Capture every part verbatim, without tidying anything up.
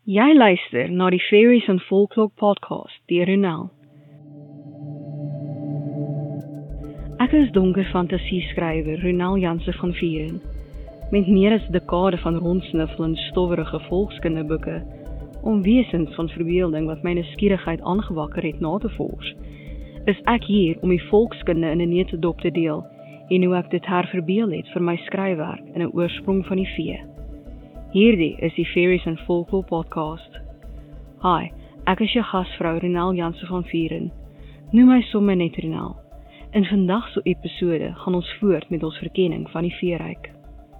Jy luister na die Fairies and Folklore podcast deur Ronel. Ek is donker fantasieskrywer Ronel Janse van Vieren, met meer as 'n dekade van rondsniffel in stowwerige volkskindeboeke, om wesens van verbeelding wat my nuuskierigheid aangewakker het na te vors, is ek hier om die volkskunde in 'n neutedop te deel, en hoe ek dit herverbeel het vir my skryfwerk in 'n oorsprong van die vee. Hierdie is die Fairies and Folklore podcast. Hi, ek is jou gasvrou Ronel Janse van Vieren. Noem my sommer net Ronel. In vandag se episode gaan ons voort met ons verkenning van die veeryk.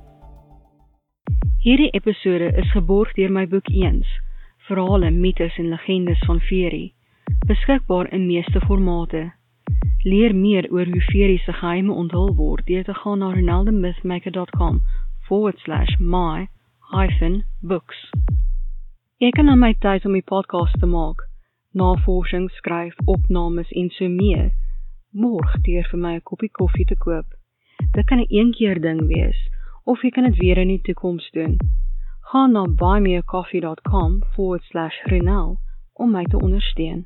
Hierdie episode is geborg deur my boek Eens, Verhale, Mythes en Legendes van Fairy, beskikbaar in meeste formate. Leer meer oor hoe Fairy se geheime onthul word deur te gaan na ronelthemythmaker.com forward slash my hyphen books. Jy kan aan my tyd om die podcast te maak, navorsing, skryf, opnames en so meer, borg deur vir my 'n koppie koffie te koop. Dit kan 'n een keer ding wees, of jy kan dit weer in die toekoms doen. Ga na buymeacoffee.com forward slash Ronel om my te ondersteun.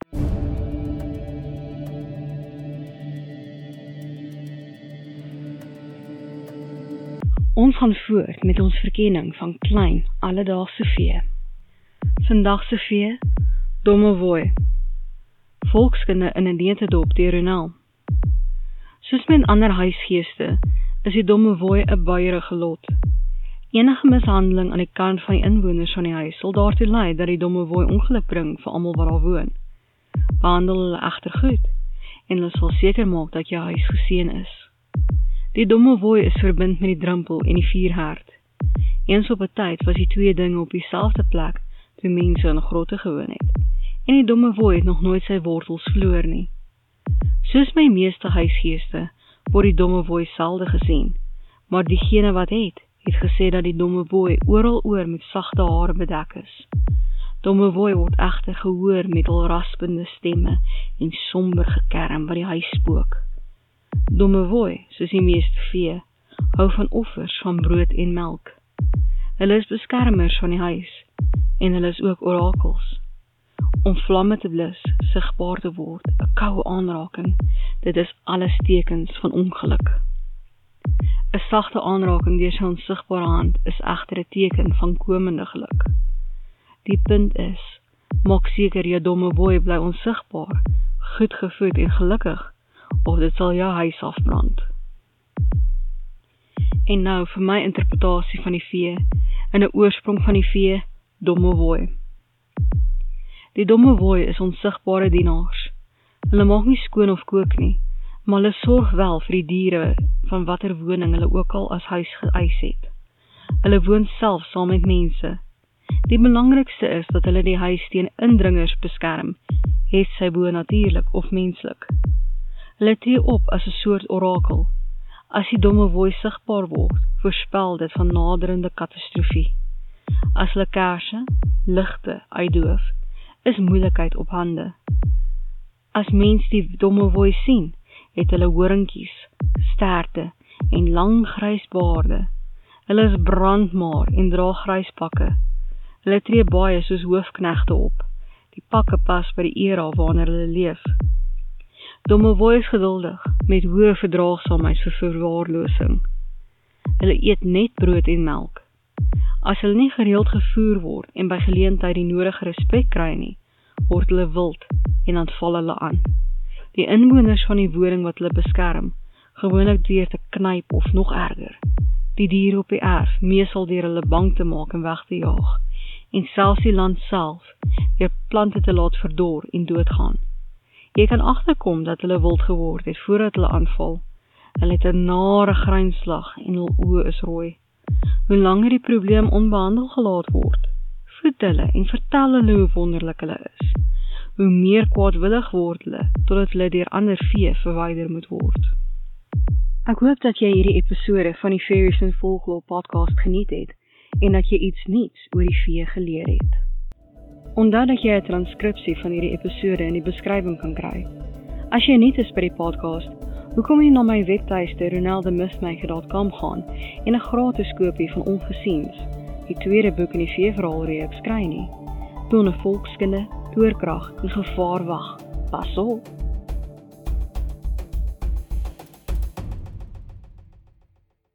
Ons gaan voort met ons verkenning van klein, alledaagse vee. Vandag se vee, Dommewooi. Volkskunde in 'n neutedop deur Ronel. Soos met ander huisgeeste, is die Dommewooi 'n buierige lot. Enige mishandeling aan die kant van die inwoners van die huis sal daartoe lei dat die Dommewooi ongeluk bring vir almal wat daar woon. Behandel hulle egter goed, en hulle sal seker maak dat jou huis geseën is. Die Dommewooi is verbind met die drumpel en die vuurherd. Eens op 'n tyd was die twee dinge op dieselfde plek toe mense in grotte gewoon het, en die Dommewooi het nog nooit sy wortels verloor nie. Soos my meeste huisgeeste word die Dommewooi selde gesien, maar diegene wat het, het gesê dat die Dommewooi oral oor met sagte hare bedek is. Dommewooi word egter gehoor met hul raspende stemme en somber gekerm wat die huis spook. Dommewooi, soos die meeste vee, hou van offers van brood en melk. Hulle is beskermers van die huis, en hulle is ook orakels. Om vlamme te blus, sigbaar te word, 'n koue aanraking, dit is alles tekens van ongeluk. 'n Sagte aanraking deur sy onsigbare hand is egter 'n teken van komende geluk. Die punt is, maak seker jou Dommewooi bly onsigbaar, goed gevoed en gelukkig, of dit sal jou huis afbrand. En nou vir my interpretasie van die vee, en 'n oorsprong van die vee, Dommewooi. Die Dommewooi is onsigbare dienaars. Hulle maak nie skoon of kook nie, maar hulle sorg wel vir die diere van watter woning hulle ook al as huis geëis het. Hulle woon self saam met mense. Die belangrikste is dat hulle die huis teen indringers beskerm, het sy bo-natuurlik of menslik. Hulle tree op as 'n soort orakel. As die Dommewooi sigbaar word, voorspel dit van naderende katastrofie. As hulle kerse, ligte uitdoof, is moeilikheid op hande. As mens die Dommewooi sien, het hulle horingkies, sterte en lang grys baarde. Hulle is brandmaar en dra grys pakke. Hulle tree baie soos hoofknegte op. Die pakke pas by die era waarin hulle leef. Dommewooi is geduldig, met hoë verdraagsaamheid vir verwaarlosing. Hulle eet net brood en melk. As hulle nie gereeld gevoer word en by geleentheid die nodige respek kry nie, word hulle wild en dan val hulle aan. Die inwoners van die woning wat hulle beskerm, gewoonlik deur te knyp of nog erger. Die diere op die erf, meestal deur hulle bang te maak en weg te jaag, en selfs die land self, deur plante te laat verdor en doodgaan. Jy kan agterkom dat hulle wild geword het voordat hulle aanval. Hulle het 'n nare grynslag en hul oë is rooi. Hoe langer die probleem onbehandel gelaat word, voed hulle en vertel hulle hoe wonderlik hulle is. Hoe meer kwaadwillig word hulle, totdat hulle deur ander vee verwyder moet word. Ek hoop dat jy hierdie episode van die Fairies and Folklore podcast geniet het, en dat jy iets nuuts oor die vee geleer het. Onthou dat jy 'n transkripsie van hierdie episode in die beskrywing kan kry. As jy nuut is by die podcast, hoekom jy na my webtuiste ronelthemythmaker dot com gaan en 'n gratis kopie van Ongesiens, die tweede boek in die veeverhaalreeks kry nie, toon 'n volkskinde, toorkrag en gevaar wag. Pas op!